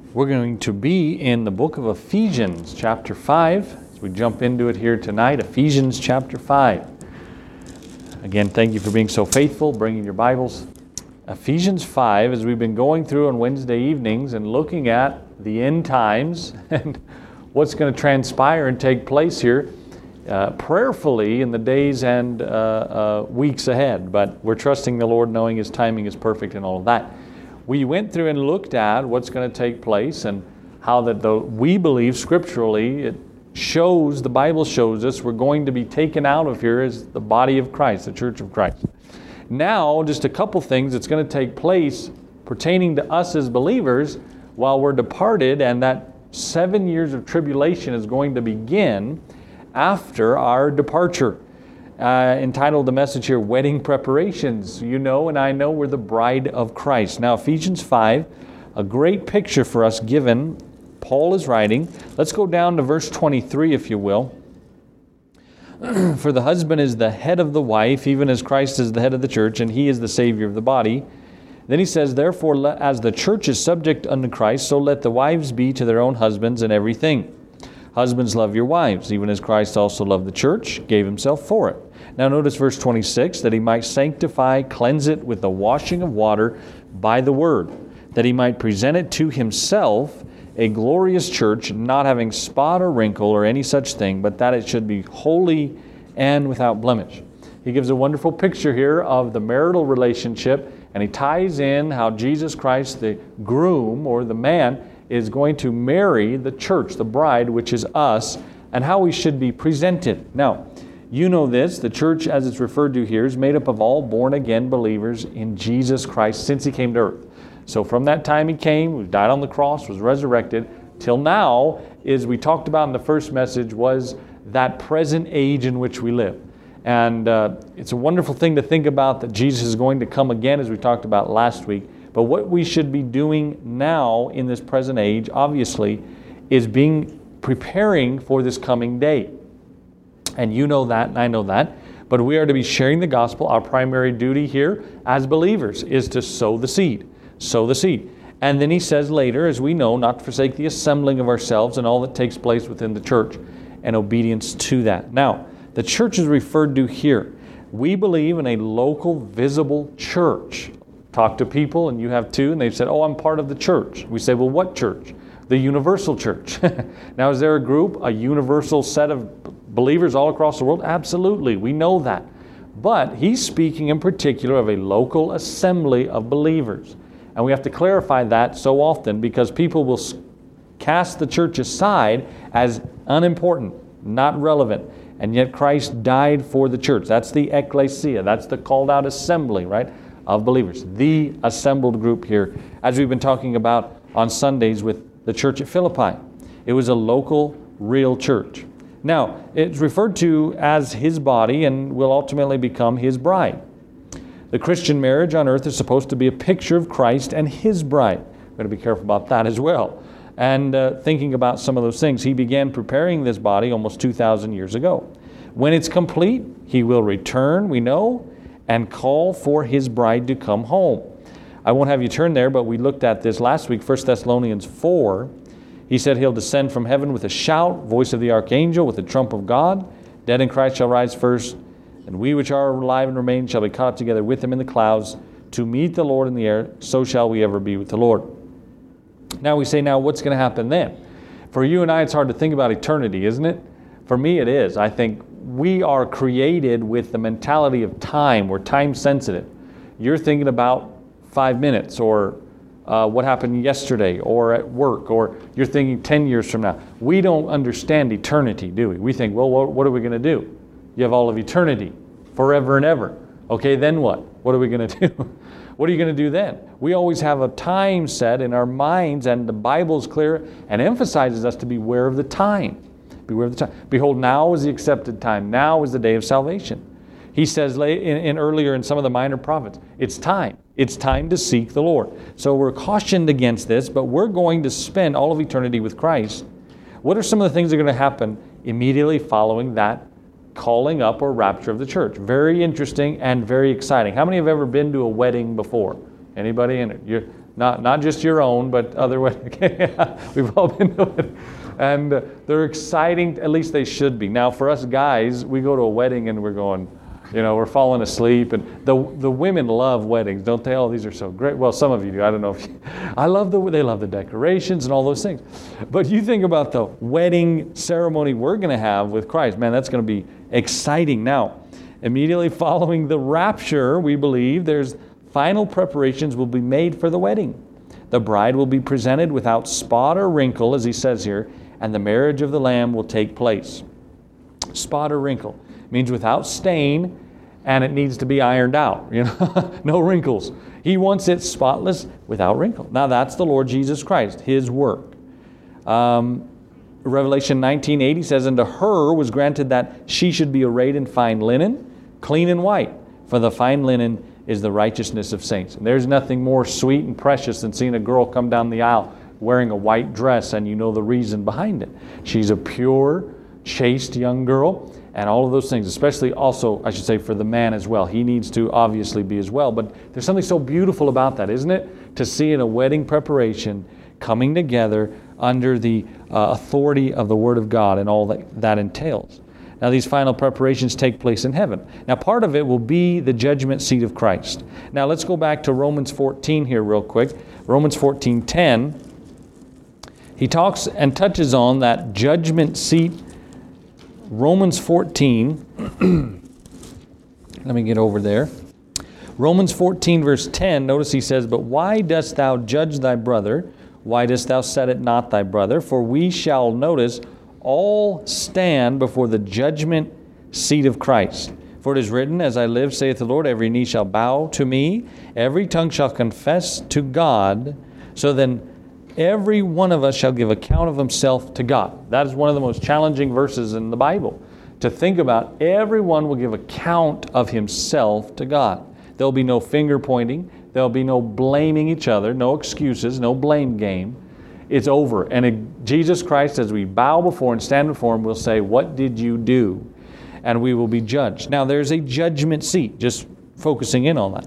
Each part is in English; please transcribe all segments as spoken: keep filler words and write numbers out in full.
We're going to be in the book of Ephesians, chapter five. As we jump into it here tonight, Ephesians chapter five. Again, thank you for being so faithful, bringing your Bibles. Ephesians five, as we've been going through on Wednesday evenings and looking at the end times and what's going to transpire and take place here uh, prayerfully in the days and uh, uh, weeks ahead. But we're trusting the Lord, knowing His timing is perfect and all of that. We went through and looked at what's going to take place and how that the, we believe scripturally it shows, the Bible shows us, we're going to be taken out of here as the body of Christ, the church of Christ. Now, just a couple things that's going to take place pertaining to us as believers while we're departed, and that seven years of tribulation is going to begin after our departure. Uh, entitled the message here, Wedding Preparations. You know and I know we're the bride of Christ. Now, Ephesians five, a great picture for us given. Paul is writing. Let's go down to verse twenty-three, if you will. For the husband is the head of the wife, even as Christ is the head of the church, and He is the Savior of the body. Then he says, therefore, as the church is subject unto Christ, so let the wives be to their own husbands in everything. Husbands, love your wives, even as Christ also loved the church, gave Himself for it. Now notice verse twenty-six, that He might sanctify, cleanse it with the washing of water by the word, that He might present it to Himself a glorious church, not having spot or wrinkle or any such thing, but that it should be holy and without blemish. He gives a wonderful picture here of the marital relationship, and he ties in how Jesus Christ, the groom or the man, is going to marry the church, the bride, which is us, and how we should be presented. Now, you know this, the church, as it's referred to here, is made up of all born-again believers in Jesus Christ since He came to earth. So from that time He came, died on the cross, was resurrected, till now, as we talked about in the first message, was that present age in which we live. And uh, it's a wonderful thing to think about that Jesus is going to come again, as we talked about last week. But what we should be doing now in this present age, obviously, is being preparing for this coming day. And you know that, and I know that. But we are to be sharing the gospel. Our primary duty here as believers is to sow the seed. Sow the seed. And then he says later, as we know, not to forsake the assembling of ourselves and all that takes place within the church and obedience to that. Now, the church is referred to here. We believe in a local, visible church. Talk to people, and you have too, and they've said, oh, I'm part of the church. We say, well, what church? The universal church. Now, is there a group, a universal set of believers all across the world? Absolutely, we know that. But he's speaking in particular of a local assembly of believers. And we have to clarify that so often because people will cast the church aside as unimportant, not relevant. And yet Christ died for the church. That's the ecclesia. That's the called out assembly, right, of believers. The assembled group here, as we've been talking about on Sundays with the church at Philippi. It was a local, real church. Now, it's referred to as His body and will ultimately become His bride. The Christian marriage on earth is supposed to be a picture of Christ and His bride. We're going to be careful about that as well. And uh, thinking about some of those things, He began preparing this body almost two thousand years ago. When it's complete, He will return, we know, and call for His bride to come home. I won't have you turn there, but we looked at this last week, First Thessalonians four. He said He'll descend from heaven with a shout, voice of the archangel, with the trump of God. Dead in Christ shall rise first, and we which are alive and remain shall be caught up together with Him in the clouds to meet the Lord in the air. So shall we ever be with the Lord. Now we say, now what's going to happen then? For you and I, it's hard to think about eternity, isn't it? For me, it is. I think we are created with the mentality of time. We're time sensitive. You're thinking about five minutes or uh, what happened yesterday or at work, or you're thinking ten years from now. We don't understand eternity, do we? We think, well, what are we going to do? You have all of eternity, forever and ever. Okay, then what? What are we going to do? What are you going to do then? We always have a time set in our minds, and the Bible's clear and emphasizes us to beware of the time. Beware of the time. Behold, now is the accepted time. Now is the day of salvation. He says in, in earlier in some of the minor prophets, it's time. It's time to seek the Lord. So we're cautioned against this, but we're going to spend all of eternity with Christ. What are some of the things that are going to happen immediately following that calling up or rapture of the church? Very interesting and very exciting. How many have ever been to a wedding before? Anybody in it? You're, Not, not just your own, but other weddings. We've all been to it. And uh, they're exciting, at least they should be. Now, for us guys, we go to a wedding and we're going, you know, we're falling asleep. And the the women love weddings, don't they? Oh, these are so great. Well, some of you do. I don't know if you, I love the, they love the decorations and all those things. But you think about the wedding ceremony we're going to have with Christ. Man, that's going to be exciting. Now, immediately following the rapture, we believe there's final preparations will be made for the wedding. The bride will be presented without spot or wrinkle, as he says here, and the marriage of the Lamb will take place. Spot or wrinkle means without stain, and it needs to be ironed out. You know, no wrinkles. He wants it spotless, without wrinkle. Now that's the Lord Jesus Christ, His work. Um, Revelation nineteen eighty says, "And to her was granted that she should be arrayed in fine linen, clean and white, for the fine linen is the righteousness of saints." And there's nothing more sweet and precious than seeing a girl come down the aisle wearing a white dress, and you know the reason behind it. She's a pure, chaste young girl, and all of those things, especially also, I should say, for the man as well. He needs to obviously be as well. But there's something so beautiful about that, isn't it? To see in a wedding preparation coming together under the uh, authority of the Word of God and all that that entails. Now, these final preparations take place in heaven. Now, part of it will be the judgment seat of Christ. Now, let's go back to Romans fourteen here real quick. Romans fourteen ten. He talks and touches on that judgment seat. Romans fourteen. Let me get over there. Romans fourteen verse ten. Notice he says, "But why dost thou judge thy brother? Why dost thou set it not thy brother? For we shall," notice, "all stand before the judgment seat of Christ. For it is written, As I live, saith the Lord, every knee shall bow to me, every tongue shall confess to God. So then every one of us shall give account of himself to God." That is one of the most challenging verses in the Bible. To think about, everyone will give account of himself to God. There'll be no finger pointing. There'll be no blaming each other, no excuses, no blame game. It's over. And it, Jesus Christ, as we bow before and stand before Him, will say, "What did you do?" And we will be judged. Now, there's a judgment seat, just focusing in on that.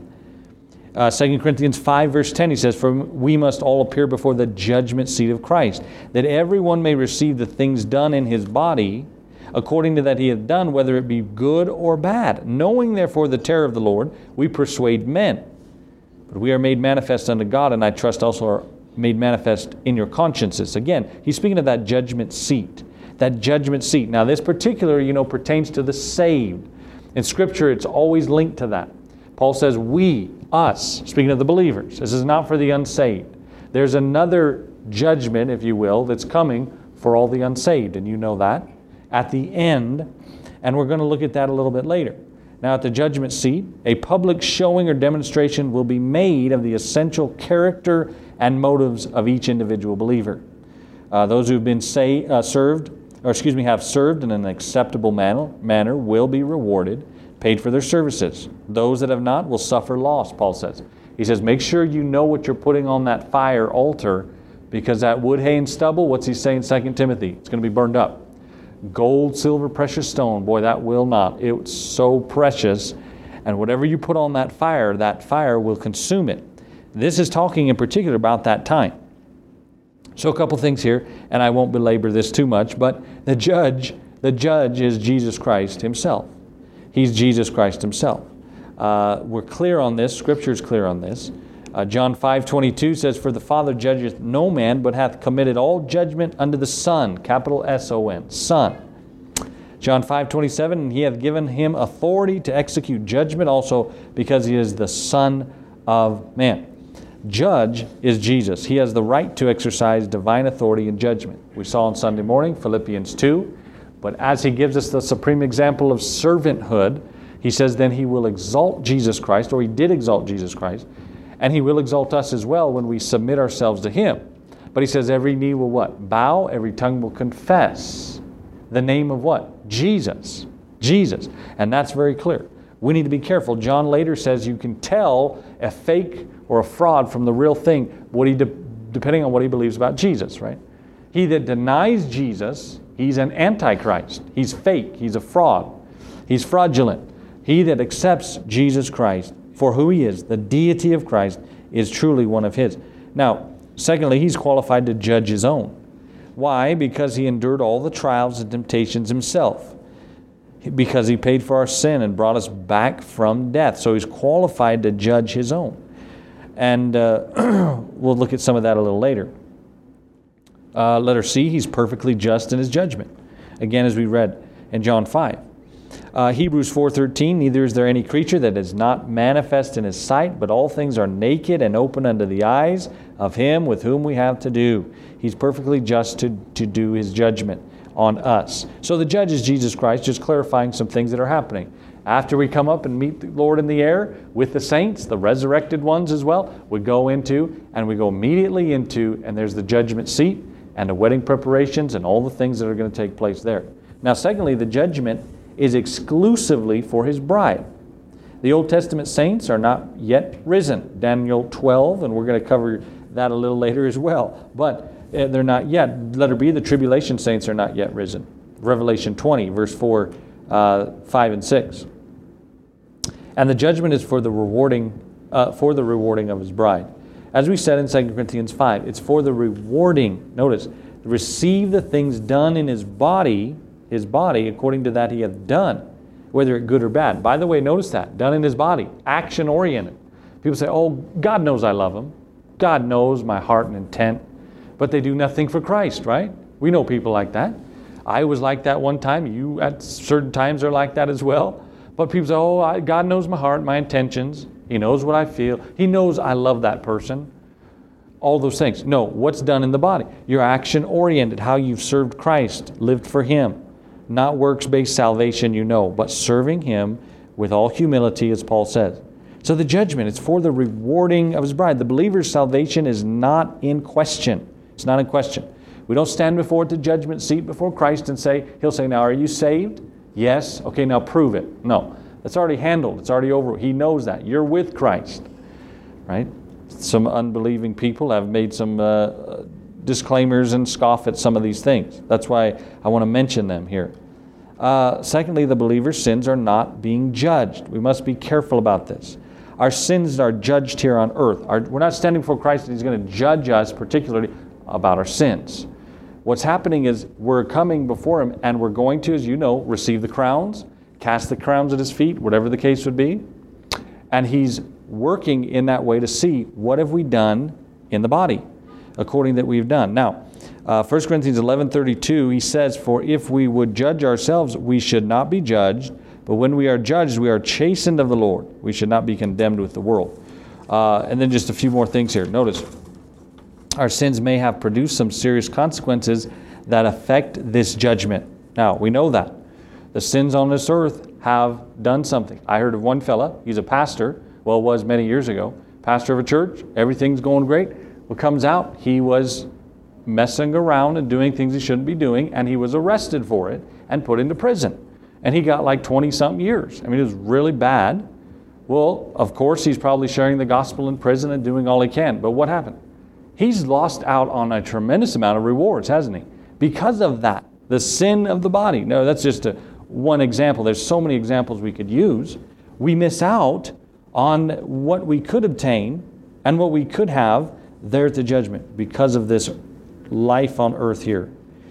Uh, Second Corinthians five, verse ten, he says, "For we must all appear before the judgment seat of Christ, that everyone may receive the things done in his body, according to that he hath done, whether it be good or bad. Knowing therefore the terror of the Lord, we persuade men. But we are made manifest unto God, and I trust also are made manifest in your consciences." Again, he's speaking of that judgment seat. That judgment seat. Now, this particular, you know, pertains to the saved. In Scripture, it's always linked to that. Paul says, we, us, speaking of the believers. This is not for the unsaved. There's another judgment, if you will, that's coming for all the unsaved, and you know that, at the end, and we're going to look at that a little bit later. Now, at the judgment seat, a public showing or demonstration will be made of the essential character and motives of each individual believer. Uh, those who have been say, uh, served, or excuse me, have served in an acceptable manner, manner will be rewarded, paid for their services. Those that have not will suffer loss, Paul says. He says, make sure you know what you're putting on that fire altar, because that wood, hay, and stubble, what's he saying in Second Timothy? It's going to be burned up. Gold, silver, precious stone, boy, that will not. It's so precious. And whatever you put on that fire, that fire will consume it. This is talking in particular about that time. So a couple things here, and I won't belabor this too much, but the judge, the judge is Jesus Christ Himself. He's Jesus Christ Himself. Uh, we're clear on this. Scripture is clear on this. Uh, John five twenty-two says, "For the Father judgeth no man, but hath committed all judgment unto the Son," capital S O N, Son. John five twenty-seven, "And He hath given Him authority to execute judgment also, because He is the Son of Man." Judge is Jesus. He has the right to exercise divine authority and judgment. We saw on Sunday morning, Philippians two. But as He gives us the supreme example of servanthood, He says then He will exalt Jesus Christ, or He did exalt Jesus Christ, and He will exalt us as well when we submit ourselves to Him. But He says every knee will what? Bow, every tongue will confess the name of what? Jesus. Jesus. And that's very clear. We need to be careful. John later says you can tell a fake or a fraud from the real thing, what he de- depending on what he believes about Jesus, right? He that denies Jesus, he's an antichrist. He's fake. He's a fraud. He's fraudulent. He that accepts Jesus Christ for who He is, the deity of Christ, is truly one of His. Now, secondly, he's qualified to judge his own. Why? Because he endured all the trials and temptations himself. Because he paid for our sin and brought us back from death. So he's qualified to judge his own. And uh, we'll look at some of that a little later. Uh, letter C, he's perfectly just in his judgment. Again, as we read in John five. Uh, Hebrews four thirteen, neither is there any creature that is not manifest in his sight, but all things are naked and open unto the eyes of him with whom we have to do. He's perfectly just to, to do his judgment on us. So the judge is Jesus Christ, just clarifying some things that are happening. After we come up and meet the Lord in the air with the saints, the resurrected ones as well, we go into, and we go immediately into, and there's the judgment seat and the wedding preparations and all the things that are going to take place there. Now, secondly, the judgment is exclusively for his bride. The Old Testament saints are not yet risen. Daniel twelve, and we're going to cover that a little later as well. But they're not yet. Letter B, the tribulation saints are not yet risen. Revelation twenty, verse four, uh, five, and six. And the judgment is for the rewarding, uh, for the rewarding of his bride. As we said in Second Corinthians five, it's for the rewarding. Notice, receive the things done in his body, his body, according to that he hath done, whether it good or bad. By the way, notice that, done in his body, action-oriented. People say, oh, God knows I love him. God knows my heart and intent. But they do nothing for Christ, right? We know people like that. I was like that one time. You at certain times are like that as well. But people say, oh, I, God knows my heart, my intentions. He knows what I feel. He knows I love that person. All those things. No, what's done in the body? You're action-oriented, how you've served Christ, lived for him. Not works-based salvation, you know, but serving him with all humility, as Paul says. So the judgment, it's for the rewarding of his bride. The believer's salvation is not in question. It's not in question. We don't stand before the judgment seat before Christ and say, he'll say, now, are you saved? Yes. Okay, now prove it. No. That's already handled. It's already over. He knows that. You're with Christ. Right? Some unbelieving people have made some uh, disclaimers and scoff at some of these things. That's why I want to mention them here. Uh, secondly, the believer's sins are not being judged. We must be careful about this. Our sins are judged here on earth. Our, we're not standing before Christ and he's going to judge us particularly about our sins. What's happening is we're coming before him and we're going to, as you know, receive the crowns, cast the crowns at his feet, whatever the case would be. And he's working in that way to see what have we done in the body according that we've done. Now, uh, First Corinthians eleven thirty-two, he says, for if we would judge ourselves, we should not be judged. But when we are judged, we are chastened of the Lord. We should not be condemned with the world. Uh, and then just a few more things here. Notice, our sins may have produced some serious consequences that affect this judgment. Now, we know that. The sins on this earth have done something. I heard of one fella, he's a pastor, well, was many years ago, pastor of a church, everything's going great. What comes out, he was messing around and doing things he shouldn't be doing, and he was arrested for it and put into prison. And he got like twenty-something years. I mean, it was really bad. Well, of course, he's probably sharing the gospel in prison and doing all he can. But what happened? He's lost out on a tremendous amount of rewards, hasn't he? Because of that, the sin of the body. No, that's just a, one example. There's so many examples we could use. We miss out on what we could obtain and what we could have there at the judgment because of this life on earth here.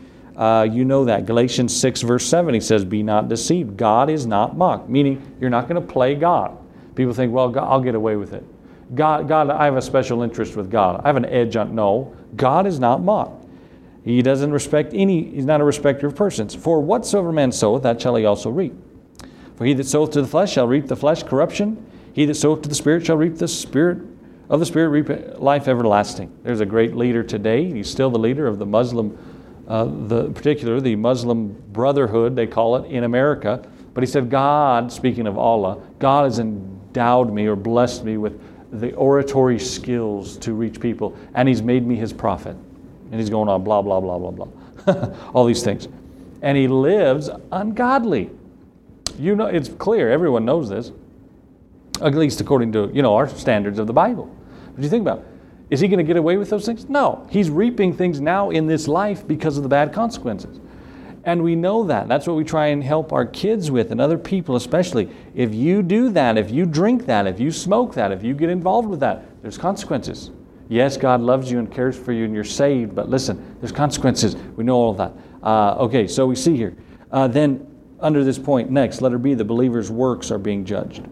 Uh, you know that. Galatians six verse seven, he says, be not deceived. God is not mocked. Meaning, you're not going to play God. People think, well, God, I'll get away with it. God, God, I have a special interest with God. I have an edge on. No, God is not mocked. He doesn't respect any, he's not a respecter of persons. For whatsoever man soweth, that shall he also reap. For he that soweth to the flesh shall reap the flesh corruption. He that soweth to the Spirit shall reap the Spirit of the Spirit, reap life everlasting. There's a great leader today. He's still the leader of the Muslim, uh, the particular, the Muslim Brotherhood, they call it, in America. But he said, God, speaking of Allah, God has endowed me or blessed me with the oratory skills to reach people, and he's made me his prophet. And he's going on blah, blah, blah, blah, blah. All these things. And he lives ungodly. You know, it's clear, everyone knows this, at least according to, you know, our standards of the Bible. But you think about it, is he going to get away with those things? No. He's reaping things now in this life because of the bad consequences. And we know that. That's what we try and help our kids with and other people especially. If you do that, if you drink that, if you smoke that, if you get involved with that, there's consequences. Yes, God loves you and cares for you and you're saved, but listen, there's consequences. We know all of that. Uh, okay, so we see here. Uh, then under this point, next, letter B, the believer's works are being judged.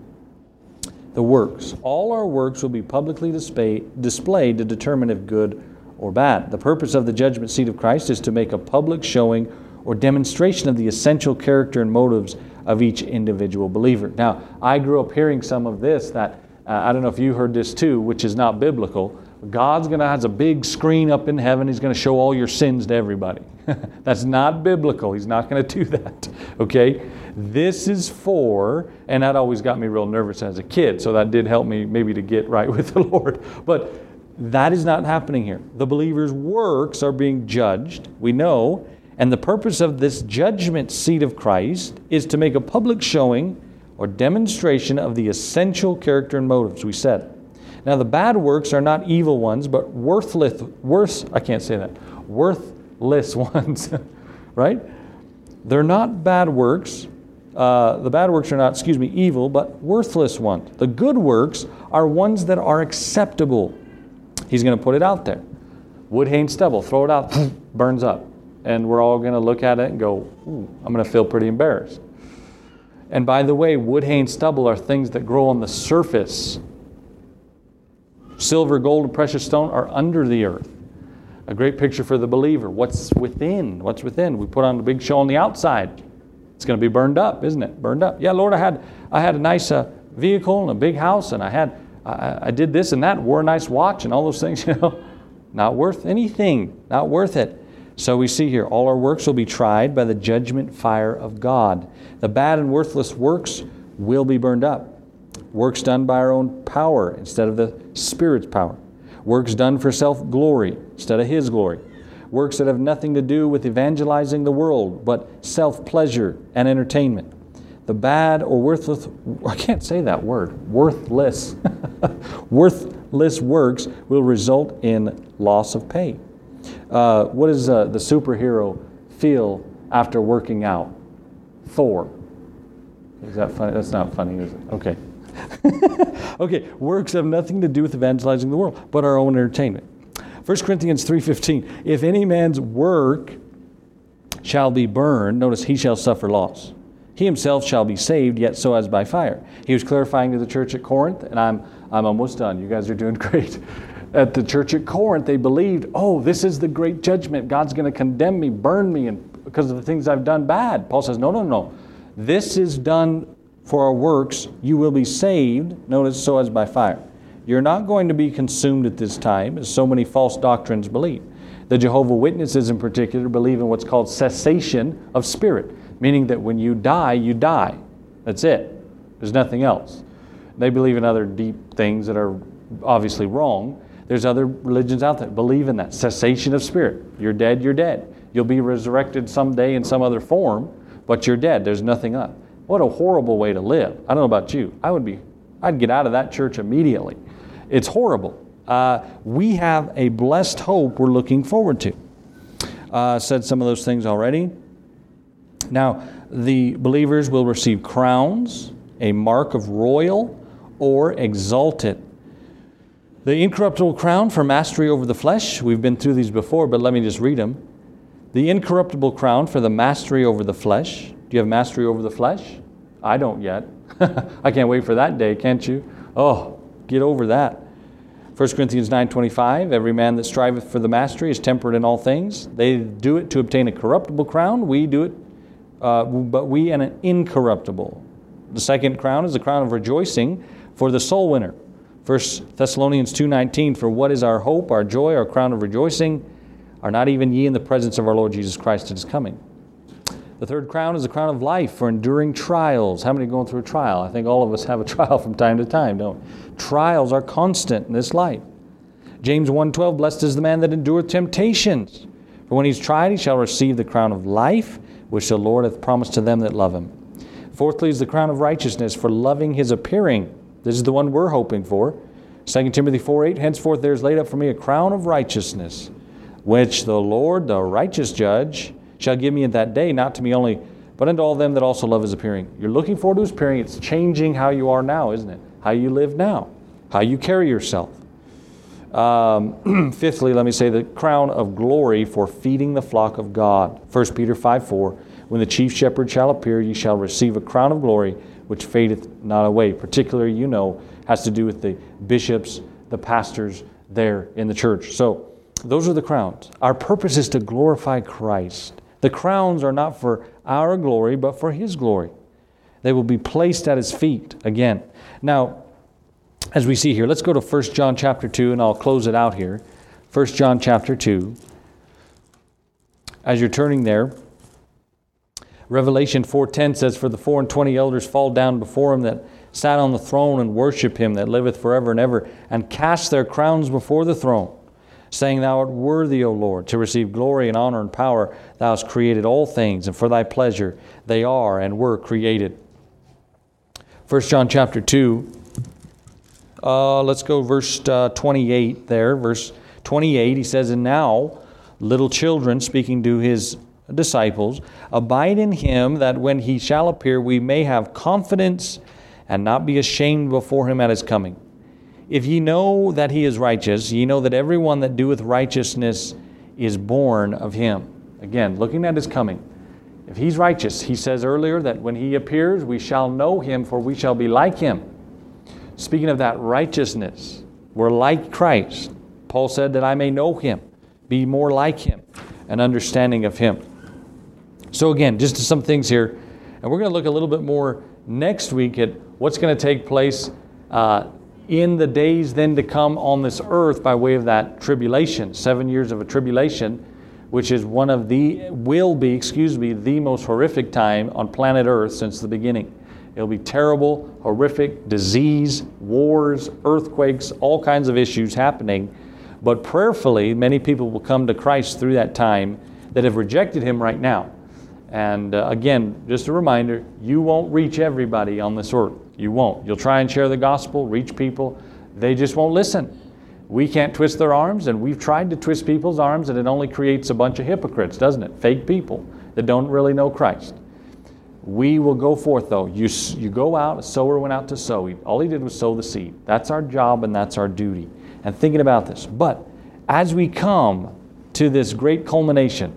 The works. All our works will be publicly display, displayed to determine if good or bad. The purpose of the judgment seat of Christ is to make a public showing or demonstration of the essential character and motives of each individual believer. Now, I grew up hearing some of this that, uh, I don't know if you heard this too, which is not biblical. God's going to have a big screen up in heaven. He's going to show all your sins to everybody. That's not biblical. He's not going to do that. Okay? This is for, and that always got me real nervous as a kid, so that did help me maybe to get right with the Lord. But that is not happening here. The believer's works are being judged, we know, and the purpose of this judgment seat of Christ is to make a public showing or demonstration of the essential character and motives, we said. Now, the bad works are not evil ones, but worthless, worth, I can't say that, worthless ones, right? They're not bad works. Uh, the bad works are not, excuse me, evil, but worthless ones. The good works are ones that are acceptable. He's going to put it out there. Wood, hay, and stubble, throw it out, burns up. And we're all going to look at it and go, ooh, I'm going to feel pretty embarrassed. And by the way, wood, hay, and stubble are things that grow on the surface. Silver, gold, and precious stone are under the earth. A great picture for the believer. What's within? What's within? We put on a big show on the outside. It's going to be burned up, isn't it? Burned up. Yeah, Lord, I had I had a nice uh, vehicle and a big house, and I had I, I did this and that, wore a nice watch, and all those things. You know, not worth anything. Not worth it. So we see here, all our works will be tried by the judgment fire of God. The bad and worthless works will be burned up. Works done by our own power instead of the Spirit's power. Works done for self-glory instead of His glory. Works that have nothing to do with evangelizing the world, but self-pleasure and entertainment. The bad or worthless, I can't say that word, worthless, worthless works will result in loss of pay. Uh, what does uh, the superhero feel after working out? Thor. Is that funny? That's not funny, is it? Okay. Okay, works have nothing to do with evangelizing the world, but our own entertainment. First Corinthians three fifteen, if any man's work shall be burned, notice he shall suffer loss. He himself shall be saved, yet so as by fire. He was clarifying to the church at Corinth, and I'm I'm almost done. You guys are doing great. At the church at Corinth, they believed, oh, this is the great judgment. God's going to condemn me, burn me, and because of the things I've done bad. Paul says, no, no, no. This is done for our works. You will be saved, notice, so as by fire. You're not going to be consumed at this time, as so many false doctrines believe. The Jehovah's Witnesses in particular believe in what's called cessation of spirit, meaning that when you die, you die. That's it. There's nothing else. They believe in other deep things that are obviously wrong. There's other religions out there that believe in that cessation of spirit. You're dead, you're dead. You'll be resurrected someday in some other form, but you're dead. There's nothing up. What a horrible way to live. I don't know about you. I would be, I'd get out of that church immediately. It's horrible. Uh, we have a blessed hope we're looking forward to. Uh, said some of those things already. Now, the believers will receive crowns, a mark of royal or exalted. The incorruptible crown for mastery over the flesh. We've been through these before, but let me just read them. The incorruptible crown for the mastery over the flesh. Do you have mastery over the flesh? I don't yet. I can't wait for that day, can't you? Oh, get over that. First Corinthians nine twenty-five, every man that striveth for the mastery is temperate in all things. They do it to obtain a corruptible crown. We do it, uh, but we an incorruptible. The second crown is the crown of rejoicing for the soul winner. First Thessalonians two nineteen, for what is our hope, our joy, our crown of rejoicing? Are not even ye in the presence of our Lord Jesus Christ at His coming? The third crown is the crown of life for enduring trials. How many are going through a trial? I think all of us have a trial from time to time, don't we? Trials are constant in this life. James one twelve, blessed is the man that endureth temptations. For when he's tried, he shall receive the crown of life, which the Lord hath promised to them that love Him. Fourthly is the crown of righteousness for loving His appearing. This is the one we're hoping for. Second Timothy four eight, henceforth there is laid up for me a crown of righteousness, which the Lord, the righteous judge, shall give me at that day, not to me only, but unto all them that also love His appearing. You're looking forward to His appearing. It's changing how you are now, isn't it? How you live now, how you carry yourself. Um, fifthly, let me say the crown of glory for feeding the flock of God. First Peter five four, when the chief shepherd shall appear, ye shall receive a crown of glory which fadeth not away. Particularly, you know, has to do with the bishops, the pastors there in the church. So those are the crowns. Our purpose is to glorify Christ. The crowns are not for our glory, but for His glory. They will be placed at His feet again. Now, as we see here, let's go to First John chapter two, and I'll close it out here. First John chapter two. As you're turning there, Revelation four ten says, for the four and twenty elders fall down before Him that sat on the throne and worship Him that liveth forever and ever, and cast their crowns before the throne, saying, Thou art worthy, O Lord, to receive glory and honor and power. Thou hast created all things, and for Thy pleasure they are and were created. First John chapter two. Uh, let's go verse uh, twenty-eight there. Verse twenty-eight, he says, And now, little children, speaking to His disciples, abide in Him, that when He shall appear, we may have confidence and not be ashamed before Him at His coming. If ye know that He is righteous, ye know that every one that doeth righteousness is born of Him. Again, looking at His coming. If He's righteous, He says earlier that when He appears, we shall know Him, for we shall be like Him. Speaking of that righteousness, we're like Christ. Paul said that I may know Him, be more like Him, an understanding of Him. So again, just some things here. And we're going to look a little bit more next week at what's going to take place uh, in the days then to come on this earth by way of that tribulation, seven years of a tribulation, which is one of the, will be, excuse me, the most horrific time on planet Earth since the beginning. It'll be terrible, horrific, disease, wars, earthquakes, all kinds of issues happening. But prayerfully, many people will come to Christ through that time that have rejected Him right now. And uh, again, just a reminder, you won't reach everybody on this earth. You won't. You'll try and share the gospel, reach people. They just won't listen. We can't twist their arms, and we've tried to twist people's arms, and it only creates a bunch of hypocrites, doesn't it? Fake people that don't really know Christ. We will go forth, though. You, you go out, a sower went out to sow. All he did was sow the seed. That's our job and that's our duty. And thinking about this. But as we come to this great culmination,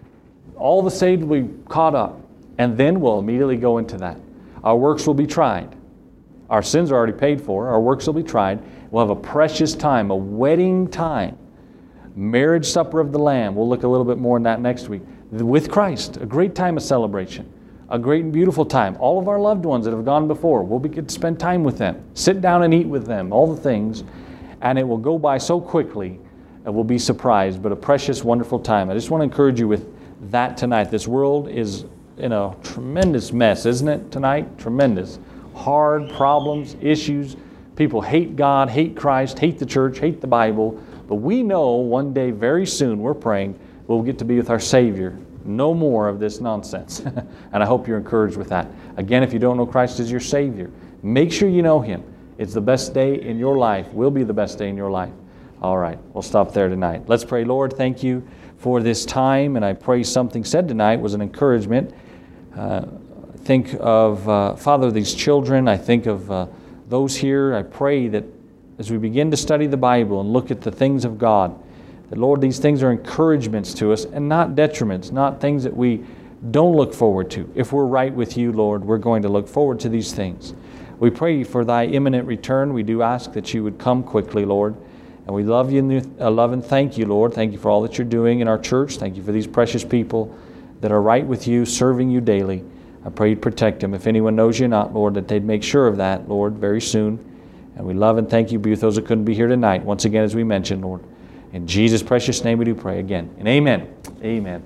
all the saved will be caught up, and then we'll immediately go into that. Our works will be tried. Our sins are already paid for. Our works will be tried. We'll have a precious time, a wedding time, marriage supper of the Lamb. We'll look a little bit more in that next week. With Christ, a great time of celebration. A great and beautiful time. All of our loved ones that have gone before, we'll get to spend time with them. Sit down and eat with them, all the things. And it will go by so quickly, and we'll be surprised. But a precious, wonderful time. I just want to encourage you with that tonight. This world is in a tremendous mess, isn't it, tonight? Tremendous. Hard problems, issues. People hate God, hate Christ, hate the church, hate the Bible. But we know one day, very soon, we're praying, we'll get to be with our Savior. No more of this nonsense. And I hope you're encouraged with that. Again, if you don't know Christ as your Savior, make sure you know Him. It's the best day in your life. Will be the best day in your life. All right, we'll stop there tonight. Let's pray. Lord, thank You for this time. And I pray something said tonight was an encouragement. Uh, think of, uh, Father, these children. I think of uh, those here. I pray that as we begin to study the Bible and look at the things of God, that, Lord, these things are encouragements to us and not detriments, not things that we don't look forward to. If we're right with You, Lord, we're going to look forward to these things. We pray for Thy imminent return. We do ask that You would come quickly, Lord. And we love You and uh, love and thank You, Lord. Thank You for all that You're doing in our church. Thank You for these precious people that are right with You, serving You daily. I pray You'd protect them. If anyone knows You not, Lord, that they'd make sure of that, Lord, very soon. And we love and thank You. Be with those that couldn't be here tonight. Once again, as we mentioned, Lord. In Jesus' precious name we do pray again. And amen. Amen.